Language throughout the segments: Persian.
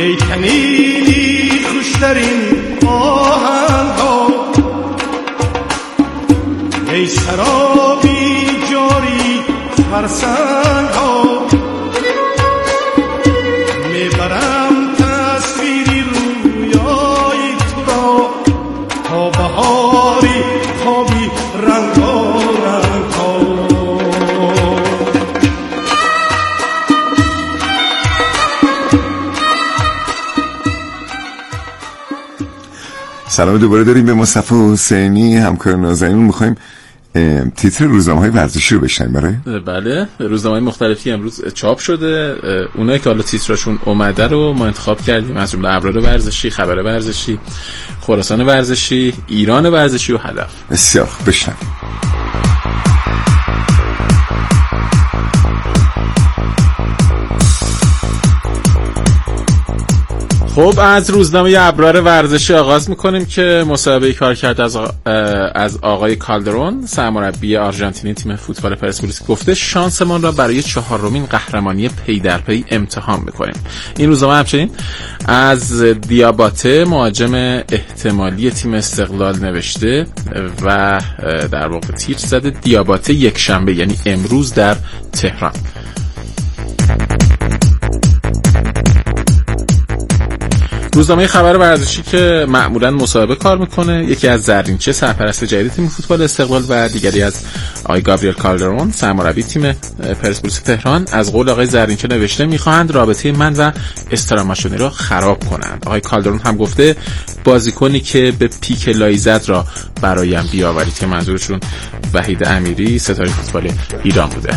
ای تنیدی خوشترین آهنگا، ای سرابی جاری فرسنگا، میبرم تصویری رویای تو را تا بهاری خوابی رنگا رنگا. سلام دوباره داریم به مصطفی حسینی همکار نازنین. میخوایم تیتر روزنامه‌های ورزشی رو بشنویم. بله، روزنامه‌های مختلفی امروز چاپ شده. اونایی که حالا تیتراشون اومده رو ما انتخاب کردیم، از جمله ابرار ورزشی، خبر ورزشی، خراسان ورزشی، ایران ورزشی و هدف. بسیار خوب، بشنویم. خب از روزنامه ابرار ورزشی آغاز میکنیم که مصاحبه کار کرد از آقای کالدرون، سرمربی آرژانتینی تیم فوتبال پرسپولیس. گفته شانسمان را برای 4مین قهرمانی پی در پی امتحان میکنیم. این روزنامه همچنین از دیاباته، مهاجم احتمالی تیم استقلال، نوشته و در واقع تیتر زده دیاباته یک شنبه، یعنی امروز در تهران. روزنامه خبر ورزشی که معمولاً مصاحبه کار میکنه، یکی از زرینچه، سرپرست جدید تیم فوتبال استقلال، و دیگری از آقای گابریل کالدرون، سرمربی تیم پرسپولیس تهران. از قول آقای زرینچه نوشته میخواهند رابطه من و استراماشونی را خراب کنند. آقای کالدرون هم گفته بازیکنی که به پیک لایزد را برایم بیاورید، که منظورشون وحید امیری، ستاره فوتبال ایران بوده.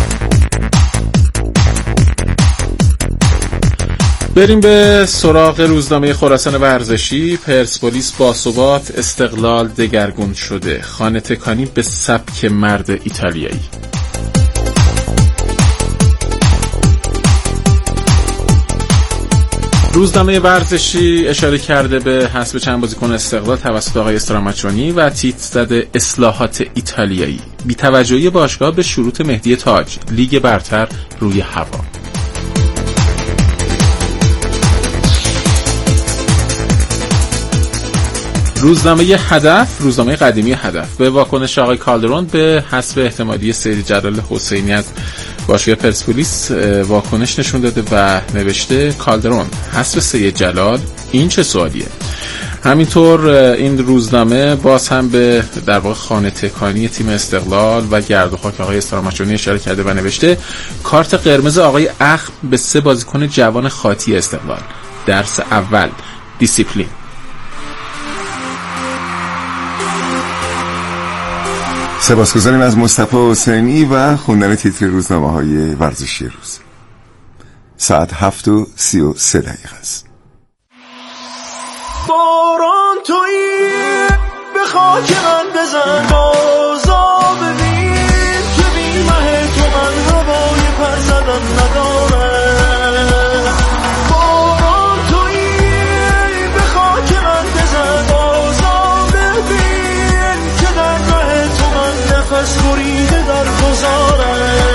بریم به سراغ روزنامه خراسان ورزشی. پرسپولیس باثبات، استقلال دگرگون شده، خانه تکانی به سبک مرد ایتالیایی. روزنامه ورزشی اشاره کرده به حذف چند بازیکن استقلال توسط آقای استراماچونی و تیتر زده اصلاحات ایتالیایی، بی‌توجهی باشگاه به شروط مهدی تاج، لیگ برتر روی هوا. روزنامه هدف، روزنامه قدیمی هدف، به واکنش آقای کالدرون به حذف احتمالی سید جلال حسینی از باشگاه پرسپولیس واکنش نشون داده و نوشته کالدرون حذف سید جلال این چه سوالیه؟ همینطور این روزنامه باز هم به در واقع خانه تکانی تیم استقلال و گرد و خاک آقای استراماچونی اشاره کرده و نوشته کارت قرمز آقای اخم به 3 بازیکن جوان خاطی استقلال، درس اول دیسیپلین. سپاسگزاریم از مصطفی حسینی و خوندن تیتر روزنامه‌های ورزشی روز. ساعت 7:33 است. باران تویی به خاک من بزن، بازا ببین که بی مه تو من هوای پر زدن ندارم. باران تویی به خاک من بزن، بازا ببین که در ره تو من نفس بریده در گذارم.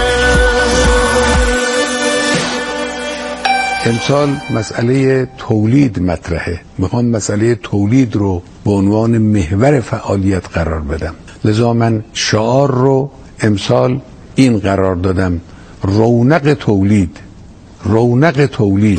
امسال مسئله تولید مطرحه. میخوام مسئله تولید رو به عنوان محور فعالیت قرار بدم، لذا من شعار رو امسال این قرار دادم: رونق تولید، رونق تولید.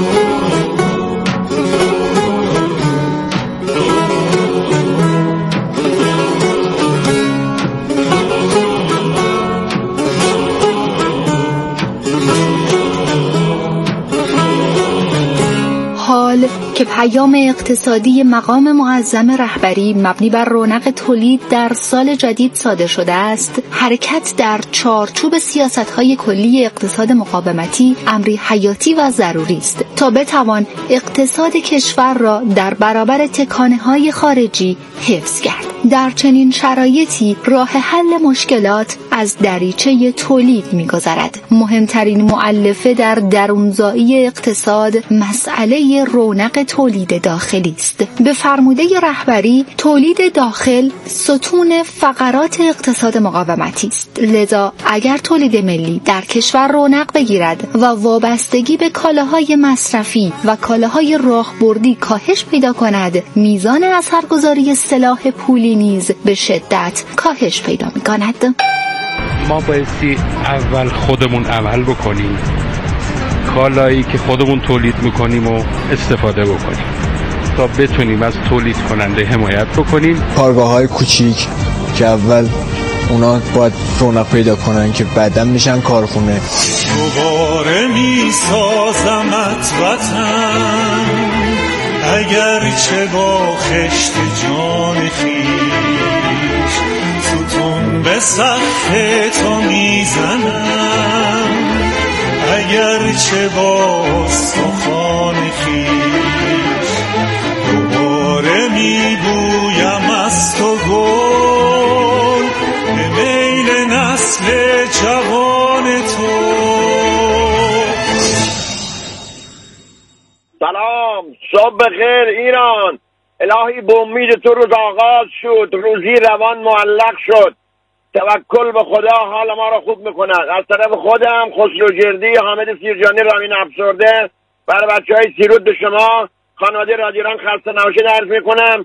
حال که پیام اقتصادی مقام معظم رهبری مبنی بر رونق تولید در سال جدید صادر شده است، حرکت در چارچوب سیاست‌های کلی اقتصاد مقاومتی امری حیاتی و ضروری است تا بتوان اقتصاد کشور را در برابر تکانه‌های خارجی حفظ کرد. در چنین شرایطی راه حل مشکلات از دریچه تولید می‌گذرد. مهمترین مؤلفه در درونزایی اقتصاد مسئله رونق تولید داخلی است. به فرموده رهبری تولید داخل ستون فقرات اقتصاد مقاومتی است. لذا اگر تولید ملی در کشور رونق بگیرد و وابستگی به کالاهای مصرفی و کالاهای راهبردی کاهش پیدا کند، میزان اثرگذاری سلاح پولی نیز به شدت کاهش پیدا می‌کند. ما بایستی اول خودمون عمل بکنیم، کالایی که خودمون تولید میکنیم و استفاده بکنیم تا بتونیم از تولید کننده حمایت بکنیم. کارگاه‌های کوچیک که اول اونا باید رونق پیدا کنن که بعداً میشن کارخونه. دوباره میسازمت وطن اگر چه با خشت جان خویش، ستون به سقف تو میزنم اگر چه با استخوان خویش، دوباره میبویم از تو گل به میل نسل جوان تو. سلام، صبح بخیر ایران. الهی به امید تو روز آغاز شد، روزی روان معلق شد. توکل به خدا حال ما را خوب میکند. از طرف خودم خسرو جردی، حامد سیرجانی، رامین افسرده، برای بچهای سیرود به شما خانواده رادیوران خسته نباشید عرض میکنم.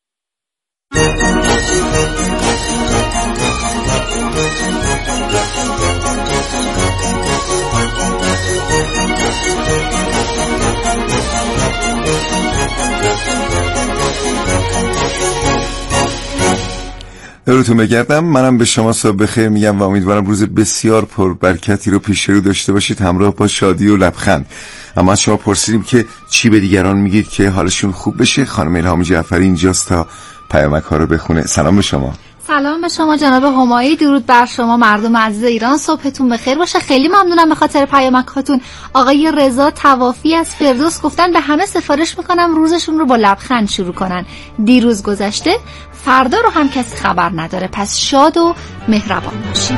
درودتون بگردم. منم به شما صبح بخیر میگم و امیدوارم روز بسیار پربرکتی رو پیش رو داشته باشید، همراه با شادی و لبخند. اما از شما پرسیدیم که چی به دیگران میگید که حالشون خوب بشه. خانم الهام جعفری اینجاست تا پیامک ها رو بخونه. سلام به شما. سلام به شما جناب همایی، درود بر شما مردم عزیز ایران، صبحتون بخیر باشه. خیلی ممنونم به خاطر پیامک هاتون. آقای رضا توافی از فردوس گفتن به همه سفارش میکنم روزشون رو با لبخند شروع کنن. دیروز گذشته، فردا رو هم کسی خبر نداره، پس شاد و مهربان باشید.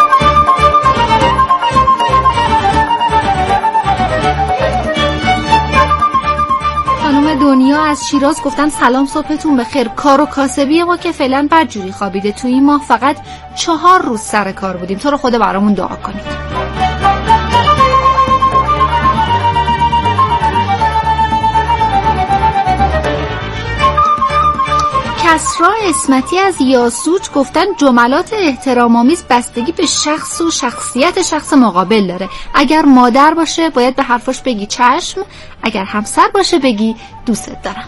خانم دنیا از شیراز گفتن سلام، صبحتون بخیر. کار و کاسبی ما که فعلا بدجوری خوابیده. توی این ماه فقط 4 روز سر کار بودیم. تو رو خدا برامون دعا کنید. کسرا اسمتی از یاسوج گفتن جملات احترام‌آمیز بستگی به شخص و شخصیت شخص مقابل داره. اگر مادر باشه باید به حرفاش بگی چشم، اگر همسر باشه بگی دوست دارم.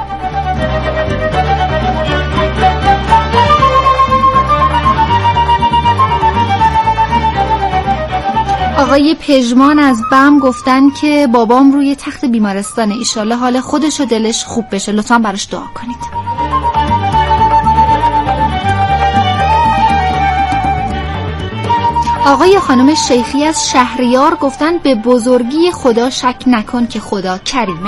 آقای پژمان از بم گفتن که بابام روی تخت بیمارستانه، ایشالله حال خودش و دلش خوب بشه، لطفاً براش دعا کنید. آقای خانم شیخی از شهریار گفتن به بزرگی خدا شک نکن که خدا کریمه.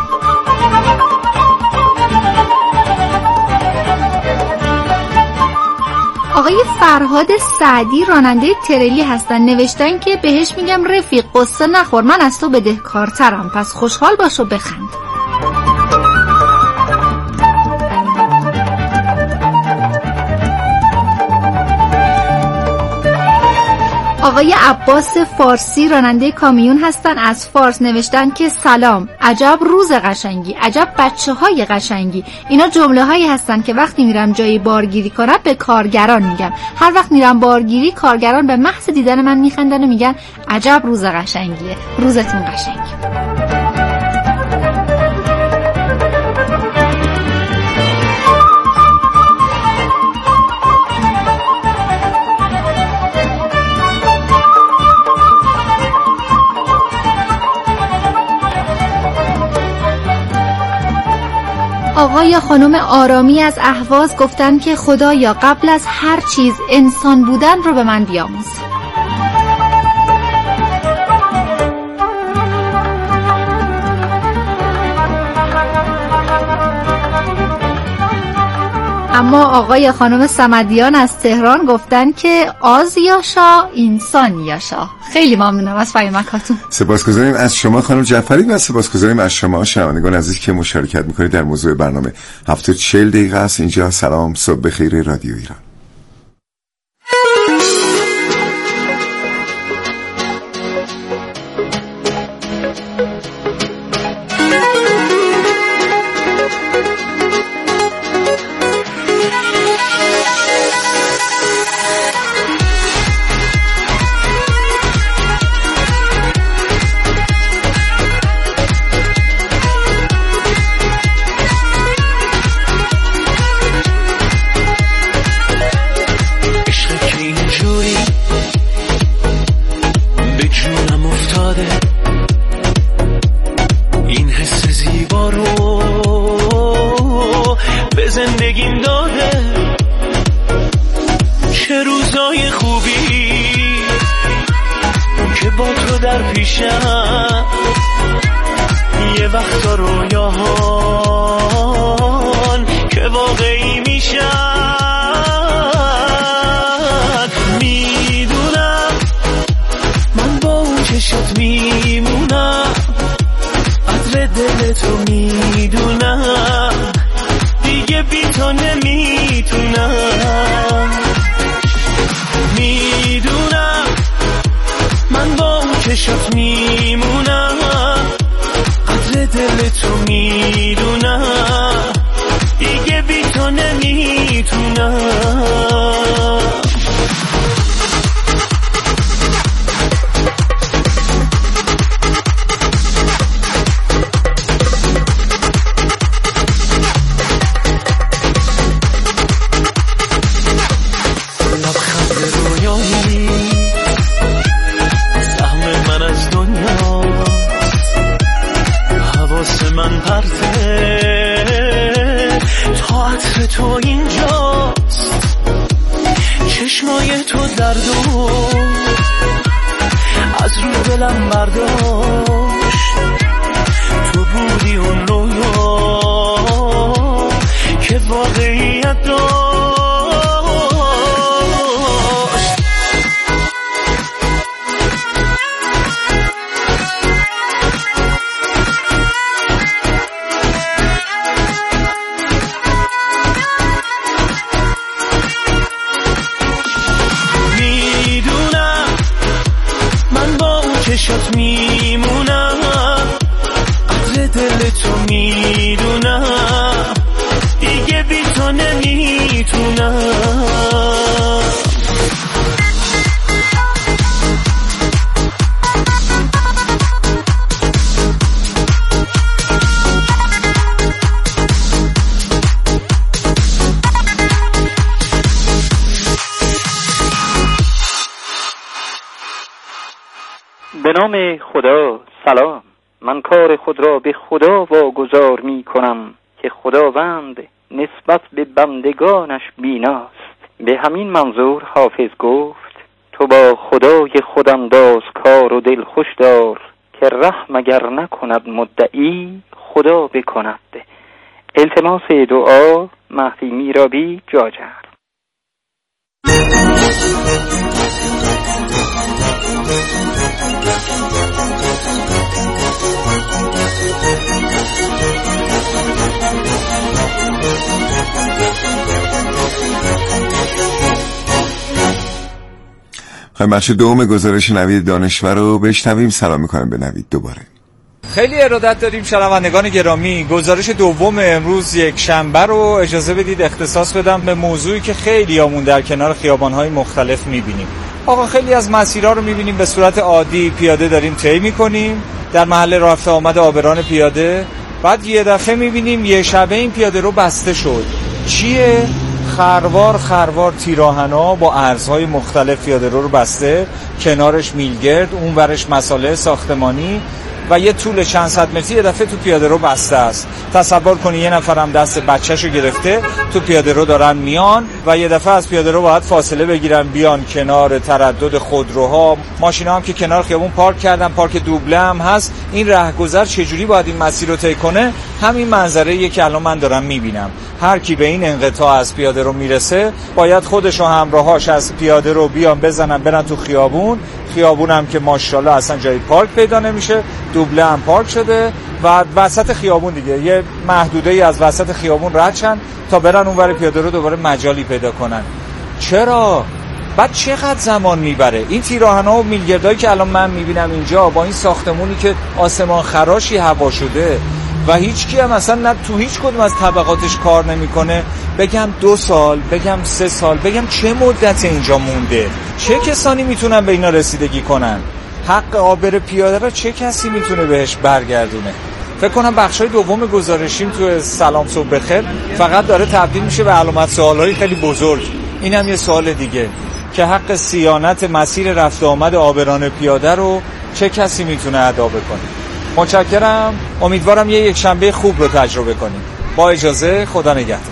آقای فرهاد سعدی راننده تریلی هستن، نوشتن که بهش میگم رفیق قصه نخور، من از تو بدهکارترم، پس خوشحال باش و بخند. آقای عباس فارسی راننده کامیون هستن، از فارس نوشتن که سلام، عجب روز قشنگی، عجب بچه های قشنگی. اینا جمله هایی هستن که وقتی میرم جایی بارگیری کنم به کارگران میگم. هر وقت میرم بارگیری کارگران به محض دیدن من میخندن و میگن عجب روز قشنگیه، روزتون قشنگ. آقای خانم آرامی از اهواز گفتن که خدایا قبل از هر چیز انسان بودن رو به من بیاموز. اما آقای خانم صمدیان از تهران گفتن که آز یاشا انسان یاشا. خیلی ممنونم از پیامکاتون. سپاسگزاریم از شما خانم جعفری و سپاسگزاریم از شما شنوندگان عزیز که مشارکت میکنید در موضوع برنامه. 7:40 دقیقه است اینجا. سلام، صبح بخیر، رادیو ایران. به نام خدا. سلام. من کار خود را به خدا واگذار می کنم که خداوند نسبت به بندگانش بیناست. به همین منظور حافظ گفت تو با خدای خودانداز کار و دل خوش دار که رحم اگر نکند مدعی خدا بکند. التماس دعا مهدی میرابی جاجر. خیلی بچه دوم گزارش نوید دانشور رو بشنویم. سلام میکنم به نوید دوباره. خیلی ارادت داریم شنوندگان گرامی. گزارش دوم امروز یک شنبه رو اجازه بدید اختصاص بدم به موضوعی که خیلی آمون در کنار خیابان‌های مختلف می‌بینیم. آقا خیلی از مسیرها رو می‌بینیم به صورت عادی پیاده داریم طی می‌کنیم در محل رفت آمد عابران پیاده، بعد یه دفعه می‌بینیم یه شبه این پیاده رو بسته شد. چیه؟ خروار تیراهنا با ارزهای مختلف پیاده رو بسته، کنارش میلگرد، اون ورش مساله ساختمانی و یه طول چند صد متری یه دفعه تو پیاده رو بسته است. تصور کنی یه نفرم دست بچه‌شو گرفته تو پیاده رو دارن میان و یه دفعه از پیاده رو باید فاصله بگیرن بیان کنار تردد خودروها، ماشینا هم که کنار خیابون پارک کردن، پارک دوبله هم هست. این رهگذر چجوری باید این مسیر رو طی کنه؟ همین منظره که الان من دارم میبینم. هر کی به این انقطاع از پیاده رو میرسه باید خودش و همراهاش از پیاده رو بیان بزنن برن تو خیابون هم که ماشاءالله اصلا جای پارک پیدا نمیشه، دوبله هم پارک شده و وسط خیابون دیگه یه محدوده‌ای از وسط خیابون رد شن تا برن اونور پیاده رو دوباره مجالی پیدا کنن. چرا؟ بعد چقدر زمان میبره؟ این تیراهن‌ها و میلگردایی که الان من میبینم اینجا با این ساختمونی که آسمان خراشی هوا شده و هیچ کی هم اصلا نه تو هیچ کدوم از طبقاتش کار نمیکنه، بگم 2 سال، بگم 3 سال، بگم چه مدت اینجا مونده؟ چه کسانی میتونن به اینا رسیدگی کنن؟ حق عابر پیاده رو چه کسی میتونه بهش برگردونه؟ فکر کنم بخشای دوم گزارشیم تو سلام صبح بخیر فقط داره تبدیل میشه به علامت سوالای خیلی بزرگ. اینم یه سوال دیگه که حق صیانت مسیر رفت آمد عابران پیاده رو چه کسی میتونه ادا بکنه؟ متشکرم. امیدوارم یک شنبه خوب رو تجربه کنیم. با اجازه، خدا نگهدار.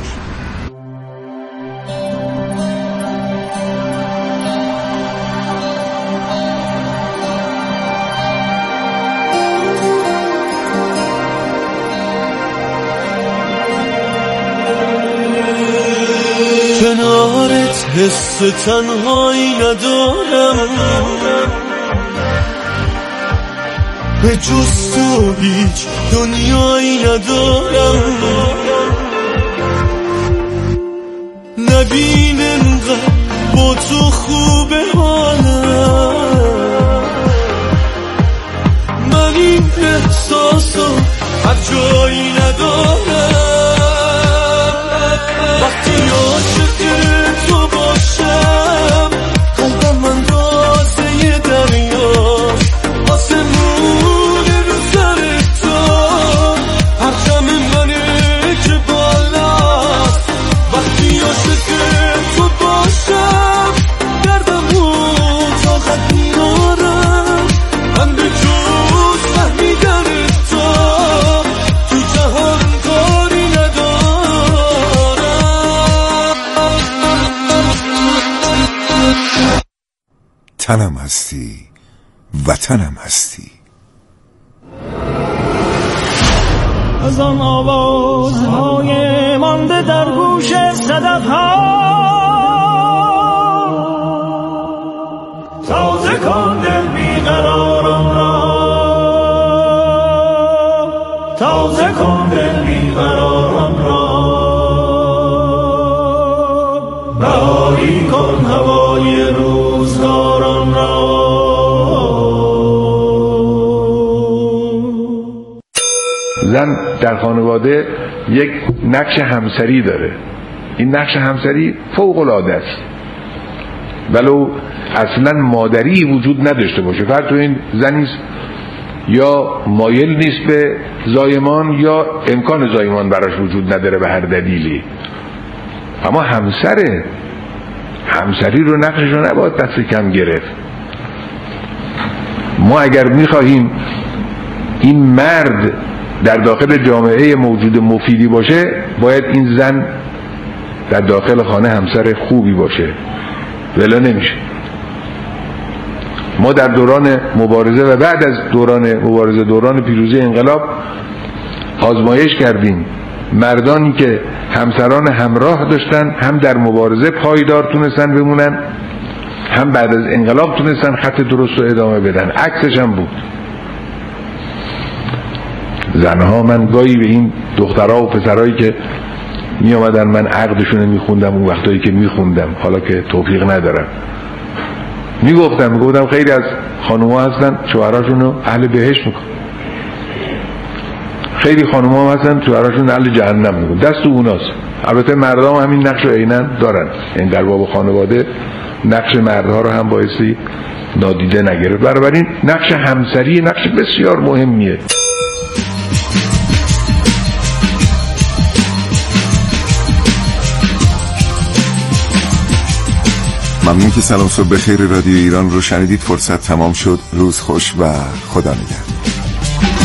کنارت حس تنهایی ندارم، به جز تو هیچ دنیایی ندارم. نبین انقدر با تو خوبه حالم، من این احساسو هر جایی ندارم. وقتی عاشق تو باشم قلبم من رازه دریاست، آسمون رو سر تو پرچم منه که بالاست. وقتی عاشق تو باشم دردمو طاقت میارم، من به جز فهمیدن تو جهان کاری ندارم. تنم هستی، وطنم هستی. از آن آوازهای مانده در گوش صدف‌ها تازه کن دل بیقرارم را، تازه کن دل بیقرارم را، رهایی کن هوای روزگاران را. زن در خانواده یک نقش همسری داره. این نقش همسری فوق العاده است، ولو اصلا مادری وجود نداشته باشه. فرض کنید زنی یا مایل نیست به زایمان یا امکان زایمان براش وجود نداره به هر دلیلی، اما همسری رو نقشش رو نباید دست کم گرفت. ما اگر میخواهیم این مرد در داخل جامعه موجود مفیدی باشه باید این زن در داخل خانه همسر خوبی باشه، ولی نمیشه. ما در دوران مبارزه و بعد از دوران مبارزه، دوران پیروزی انقلاب، آزمایش کردیم مردانی که همسران همراه داشتن هم در مبارزه پایدار تونستن بمونن، هم بعد از انقلاب تونستن خط درست رو ادامه بدن. عکسش هم بود. زنها، من گاهی به این دخترها و پسرهایی که می آمدن من عقدشون می خوندم اون وقتایی که می خوندم، حالا که توفیق ندارم، می گفتم خیلی از خانوما هستن شوهراشون رو اهل بهشت میکن، خیلی خانوما هستن شوهراشون اهل جهنم میکن. دست اوناست. البته مردها هم همین نقش رو عیناً دارن، این در باب خانواده نقش مردها رو هم بایستی نادیده نگرفت. بنابراین نقش همسری نقش بسیار مهمیه. ممنون که سلام صبح بخیر رادیو ایران رو شنیدید. فرصت تمام شد. روز خوش و خدا نگهدار.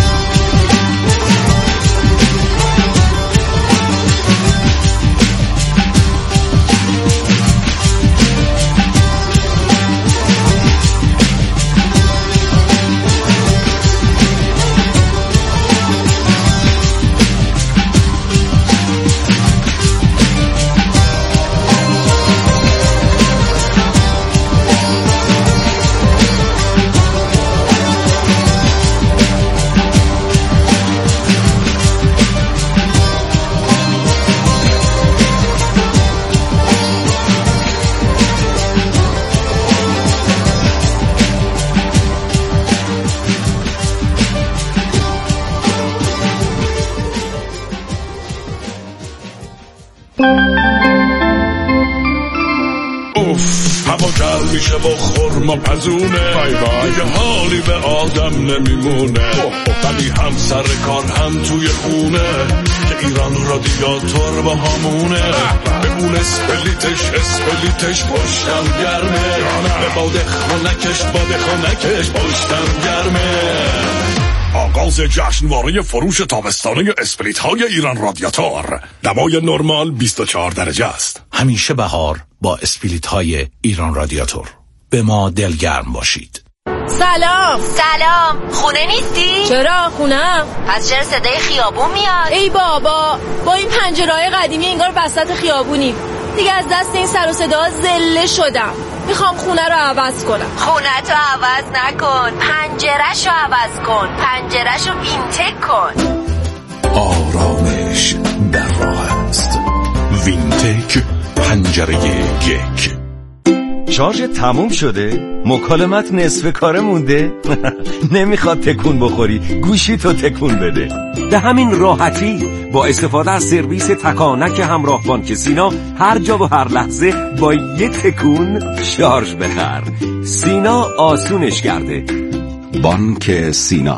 اوف هوا گرم میشه با خورما پزونه دیگه حالی به آدم نمیمونه ولی هم سر کار هم توی خونه که ایران رادیاتور با همونه بمون اسپلیتش پشتم گرمه به باد خونکش پشتم گرمه. آغاز جشنواره فروش تابستانه اسپریت های ایران رادیاتور. دمای نرمال 24 درجه است. همیشه بهار با اسپریت های ایران رادیاتور. به ما دلگرم باشید. سلام خونه نیستی؟ چرا خونم؟ پس چرا صدای خیابون میاد؟ ای بابا با این پنجره‌های قدیمی انگار وسط خیابونیم. دیگه از دست این سر و صدا زله شدم. میخوام خونه رو عوض کنم. خونه‌تو عوض نکن، پنجره‌شو عوض کن، پنجره‌شو وینتک کن. آرامش در راه است. وینتک پنجره یک. شارژ تموم شده؟ مکالمت نصف کاره مونده؟ نمیخواد تکون بخوری، گوشی تو تکون بده. به همین راحتی با استفاده از سرویس تکانک همراه بانک سینا هر جا و هر لحظه با یه تکون شارژ بخر. سینا آسونش کرده. بانک سینا.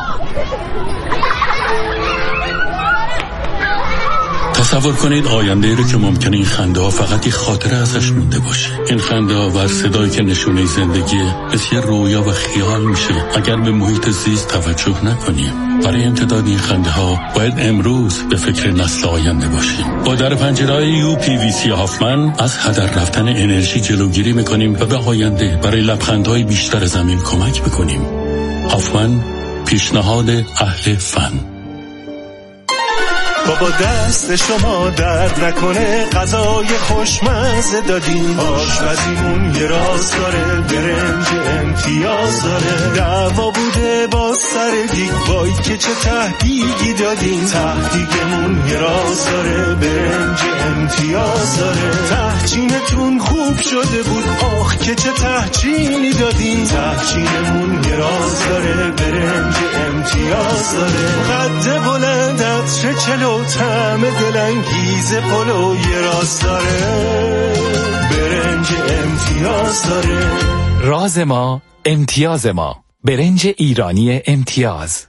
تصور کنید آینده رو که ممکنه این خنده ها فقط یه خاطره ازش مونده باشه. این خنده ها و صدایی که نشونه زندگیه مثل رویا و خیال میشه اگر به محیط زیست توجه نکنیم. برای امتداد این خنده ها باید امروز به فکر نسل آینده باشیم. با در پنجره‌های UPVC هافمن از هدر رفتن انرژی جلوگیری میکنیم و به آینده برای لبخندهای بیشتر زمین کمک میکنیم. هافمن، پیشنهاد اهل فن. بابا دست شما درد نکنه، غذای خوشمزه دادین، آشپزیمون یه راز داره، برنج امتیاز داره، دعوا بوده با سر دیگ، وای که چه تهدیگی دادین، تهدیگمون یه راز داره، برنج امتیاز داره، تهچینتون خوب شده بود، آخ که چه تهچینی دادین، تهچینمون یه راز داره، برنج امتیاز داره، قد بلندت چلو طعم دلانگیز پلو یه راز داره، برنج امتیاز داره. راز ما امتیاز ما، برنج ایرانی امتیاز.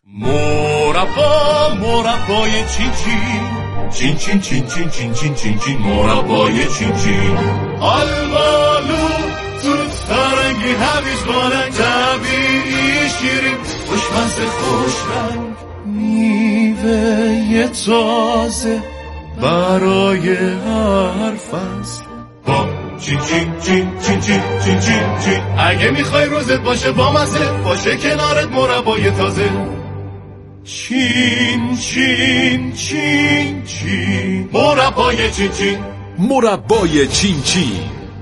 مربای چین چین چین چین چین چین چین چین چین مربای چین چین آلبالو توت فرنگی هویج بالنگ طبیعی شیرین خوشمزه خوشرنگ میوه تازه برای هر فصل با چین چین چین چین چین چین چین چین. اگه میخوای روزت باشه با مزه، باشه کنارت مربای تازه چین چین چین چین مربای چین چین. مربای چین چین.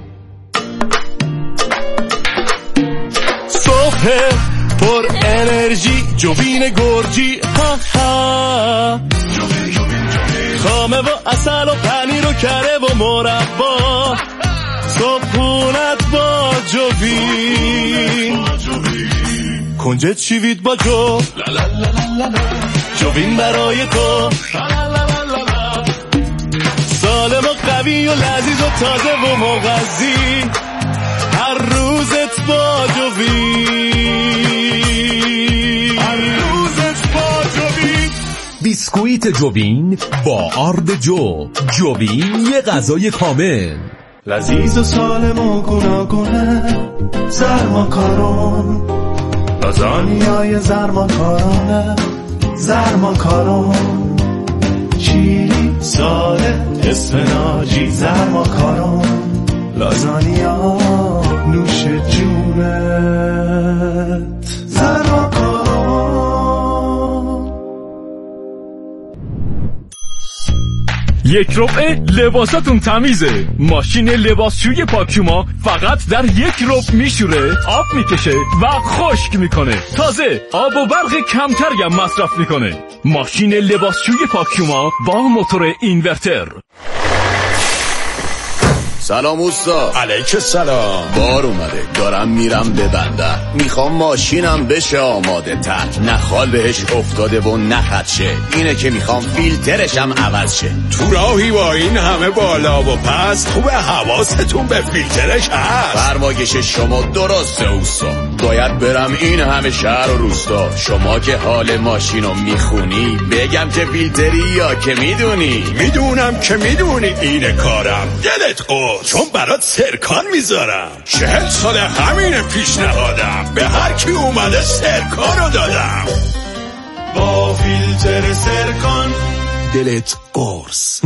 صبح پر انرژی جوین گرجی، ها ها خامه و اصل و پنیر و کره و مربا، صبحونت با جوین، کنجد شیوید با جوین برای تو، سالم و قوی و لذیذ و تازه و مغذی، هر روزت با جوین، هر روزت با جوین. بیسکویت جوین با آرد جوین یه غذای کامل، لذیذ و سالم و گوناگونه، زرماکارون، لازانیای زرماکارونه، زرماکارون، چیلی ساله اسفناجی، زرماکارون، لازانیا نوش جونت، زرماکارون. یک ربع لباساتون تمیزه. ماشین لباسشوی پاکیوما فقط در یک ربع میشوره، آب میکشه و خشک میکنه. تازه آب و برق کمتری هم مصرف میکنه. ماشین لباسشوی پاکیوما با موتور اینورتر. سلام اوستا. علیک السلام. بار اومده، دارم میرم به بندر، میخوام ماشینم بشه آماده تر، نه خال بهش افتاده و نه خدشه، اینه که میخوام فیلترشم عوض شه. تو راهی با این همه بالا و پس خوبه حواستون به فیلترش هست. فرمایش شما درسته اوستا، باید برم این همه شهر و روستا. شما که حال ماشینو میخونی بگم که فیلتری یا که میدونی؟ میدونم که میدونی اینه کارم. دلت قرص، چون برات سرکان میذارم. 40 سال همین پیشنهادم، به هر کی اومده سرکانو دادم. با فیلتر سرکان دلت قرص.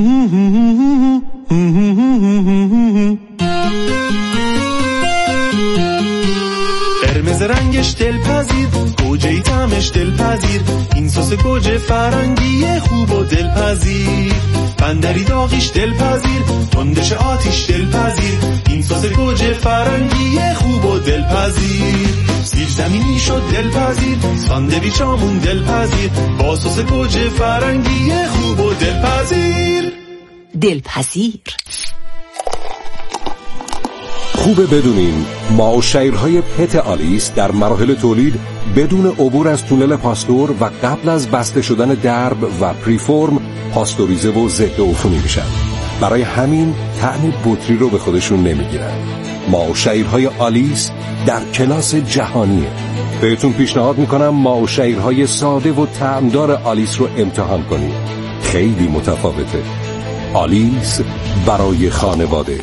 قرمز رنگش دلپذیر، گوجه طعمش دلپذیر، این سس گوجه فرنگی خوب و دلپذیر. بندری داغیش دلپذیر، تندش آتیش دلپذیر، این سس گوجه فرنگی خوب و دلپذیر. زیر زمینی شد دلپذیر، ساندویچامون دلپذیر، با سس گوجه فرنگی خوب و دلپذیر. دلپذیر. خوبه بدونین ماوشیرهای پت آلیس در مراحل تولید بدون عبور از تونل پاستور و قبل از بسته شدن درب و پریفورم پاستوریزه و ضد عفونی میشن. برای همین طعم بطری رو به خودشون نمیگیرن. ماوشیرهای آلیس در کلاس جهانیه. بهتون پیشنهاد میکنم ماوشیرهای ساده و طعمدار آلیس رو امتحان کنید. خیلی متفاوته. آلیس برای خانواده.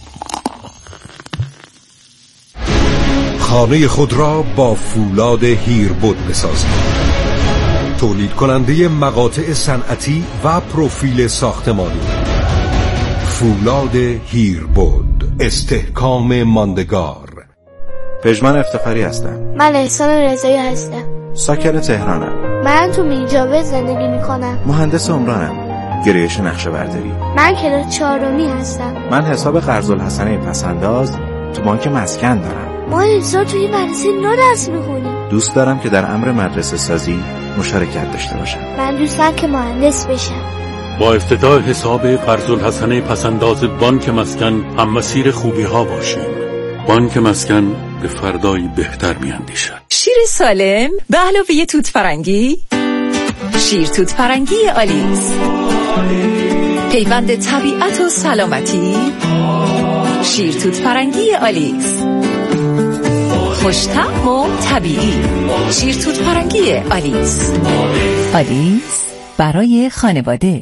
خانه خود را با فولاد هیربود بسازید. تولید کننده مقاطع صنعتی و پروفیل ساختمانی. فولاد هیربود، استحکام ماندگار. پژمان افتخاری هستم. من احسان رضایی هستم. ساکن تهرانم. من تو مینجابه زندگی میکنم. مهندس عمرانم. گرایش نقشه برداری. من کلاس 4 هستم. من حساب قرض‌الحسنه پسنداز تو بانک مسکن دارم. ما امسال توی مدرسه نو درس میخونیم. دوست دارم که در امر مدرسه سازی مشارکت داشته باشم. من دوست دارم که مهندس بشم. با افتتاح حساب قرض‌الحسنه پسنداز بانک مسکن هم مسیر خوبی ها باشیم. بانک مسکن به فردایی بهتر میاندیشد. شیر سالم به علاوه توت فرنگی، شیر توت فرنگی آلیس، پیوند طبیعت و سلامتی. شیر توت فرنگی آلیس، خوش‌طعم و طبیعی. شیر توت فرنگی آلیس. آلیس برای خانواده.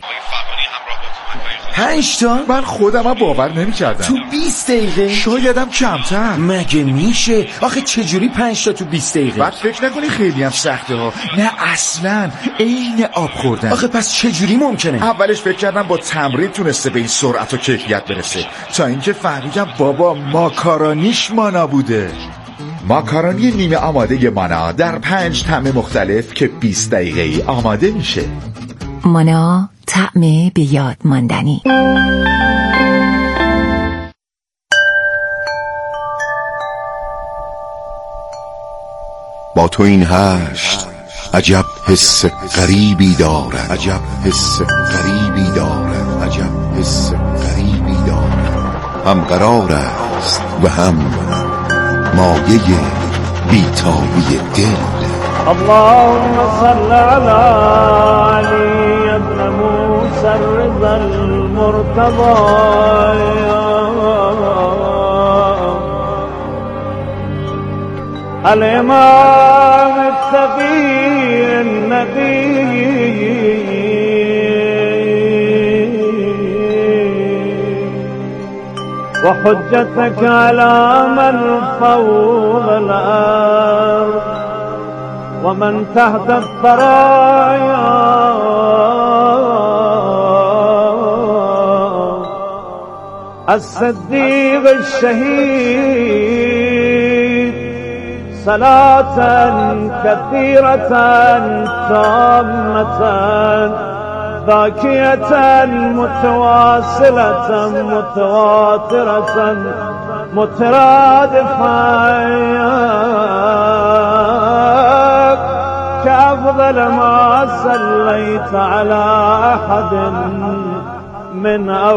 5 تا؟ من خودم هم باور نمی کردم. تو 20 دقیقه؟ شایدم کمتر. مگه میشه؟ آخه چجوری 5 تا تو 20 دقیقه؟ بعد فکر نکنی خیلی هم سخته ها. نه اصلا، عین آب خوردن. آخه پس چجوری ممکنه؟ اولش فکر کردم با تمرین تونسته به این سرعت و کیفیت برسه، تا اینکه فهمیدم بابا ماکارونیش مانا بوده. ماکارونی نیمه آماده مانا در 5 طعم مختلف که 20 دقیقه‌ای آماده میشه. مانا، طعم به یاد ماندنی. با تو این هشت عجب حس غریبی دارد، عجب حس غریبی دارد، عجب حس غریبی دارد. هم قرار است و هم مایه بیتابی دل. اللهم صل على علي ابن موسى الرضا المرتضى الإمام التقي النبي وحجتك على من فوض الأرض ومن تحت الثرايا الصديق الشهيد صلاة كثيرة تامة باكية متواصلة متواترة مترادفة كأفضل ما صليت على أحد من